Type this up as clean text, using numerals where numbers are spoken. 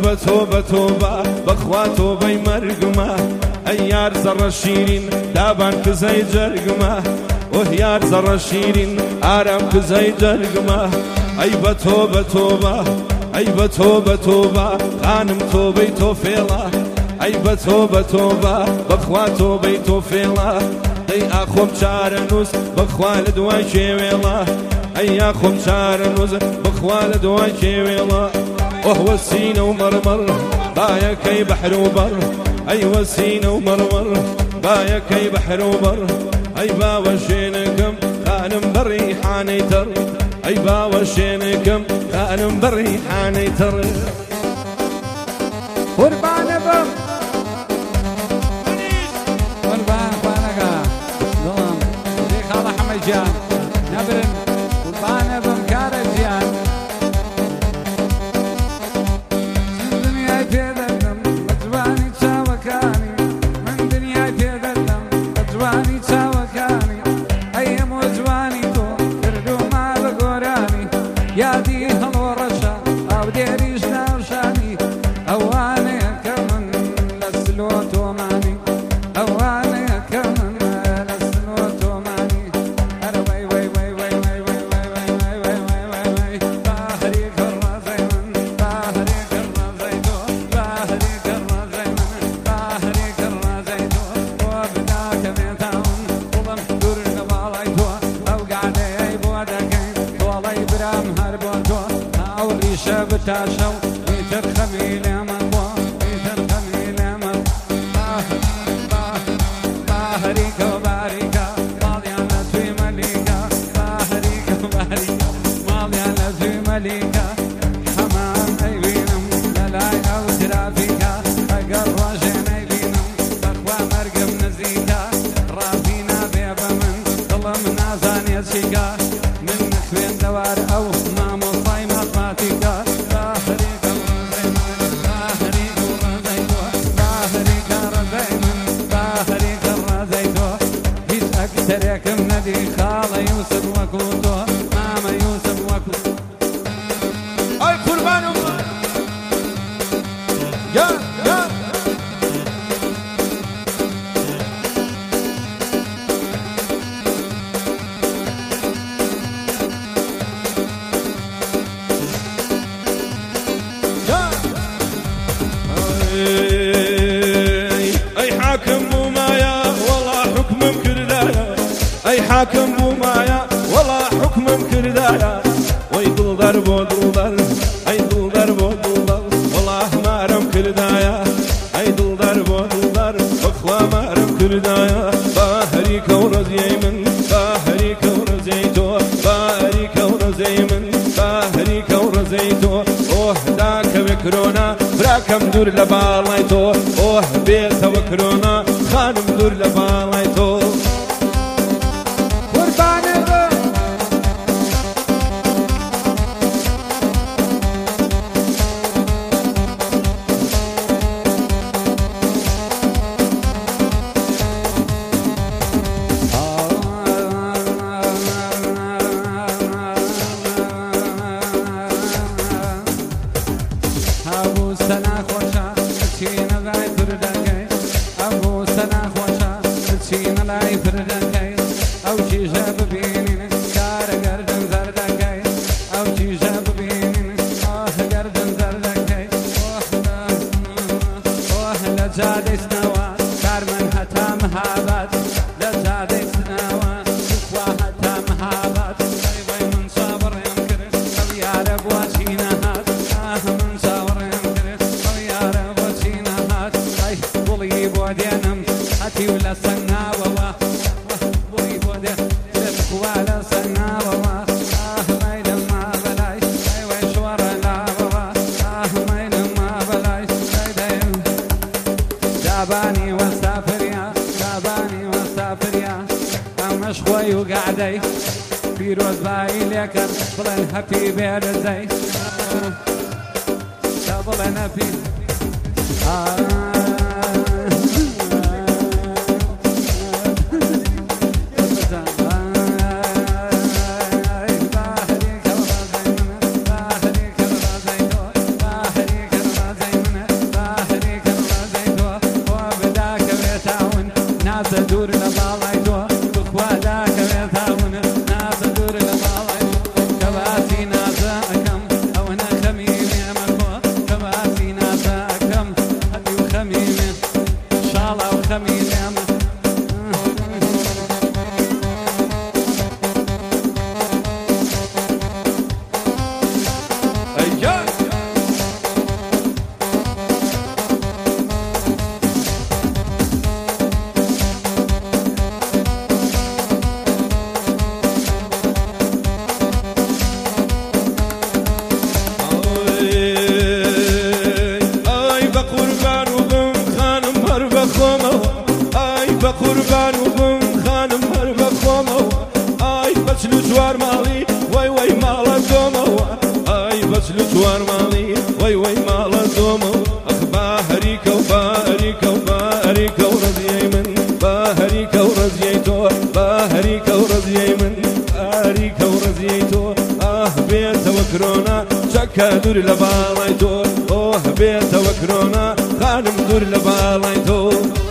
توبة توبة بخوا توبة مرقمة أي يار زر الشيرين دابان كزي جرقمة وهيار زر الشيرين آرام كزي جرقمة أي بتوبة توبة أي بتوبة توبة خانم توبي توفيلة أي بتوبة توبة بخوا توبي توفيلة دي أخوم شارنوس بخوا لدواي شيويلة أي أخوم شارنوس بخوا لدواي شيويلة وهو السين ومرمر بايا كي بحر وبر أيوة السين ومرمر بايا كي بحر وبر أي باوشينكم خانم بريحاني تر أي باوشينكم خانم بريحاني تر قربان بم قربان بانكا دوم دي خالة حمد جان نبرن قربان بم كارجيان من دنيا تذلم أجواني تساوكاني من دنيا تذلم أجواني تساوكاني أيام وجواني تو كردو ما بقوراني يا دي هالورشة أو ديريش ناوشاني أواني كمن لسلوت وماني أواني كمن لسلوت وماني أنا وي وي وي وي وي وي وي وي وي وي وي باهري كرة زي من باهري كرة زي دو باهري كرة زي من باهري كرة زي دو وبداك ميتاون ظلم دور نبالي دو أو قاعدي بودكين والله برام هربوتو أو ريشة بتاشو ميتر خميلة من بو ميتر خميلة من باهريك وباريكا مالي على توي مليكا باهريك وباريكا مالي على توي مليكا حمام أيبينم للاي أو ترافيكا أقر راجين أيبينم بخوا مرقم نزيكا رافينا بيبا من ظلم نازان يسيكا من نخوين دوار أو مامو صاي ماتماتيكا باهريك تريكم ندي خالة يوسف وكوتو ماما يوسف وكوتو أي قربان الله يا أي حاكم ومايا والله حكم كردايا أي حاكم ومايا والله حكم كردايا ويدل ضرب ودل أي دل ضرب ودل والله مارم كردايا أي دل ضرب ودل بخوا مارم كردايا باهري كورزي من باهري كورزي تو باهري كورزي من باهري كورزي تو أوه داك بكرونا براكم دور لبالاي تو أوه بيت وكرونا خانم دور لبالاي تو تاباني وسافر يا أمش خوي وقعدي في روز باي لكن بلن هابي بيرزي بلن هابي نازە دوور لە باڵای تۆ بخوا داکەوێت هاونە نازە دوور لە باڵای تۆ کە باسی نازە ئەەکەم ئەوەنە خەمی لێمە خۆ کە باسی نازە ئەەکەم هەدی و خەمی لێ شاڵا و خەمی لێمە قوربان و بم خانم هەر بە خۆمەوە ئای بەچل و جوار ماڵی وەی وەی ماڵە دۆمەوە ئای بەچل و جوار ماڵی وەی وەی ماڵە دۆمەوە ئەخ با هەریکە و با هەریکە و با هەریکە و ڕزیەی من با هەریکە و ڕزیەی تۆ با هەریکە و ڕزیەی من هەریکە و ڕزیەی تۆ ئاه بێتەوە کرۆنا چەکە دوور لە باڵای تۆ ئۆه بێتەوە کرۆنا خانم دوور لە باڵای تۆ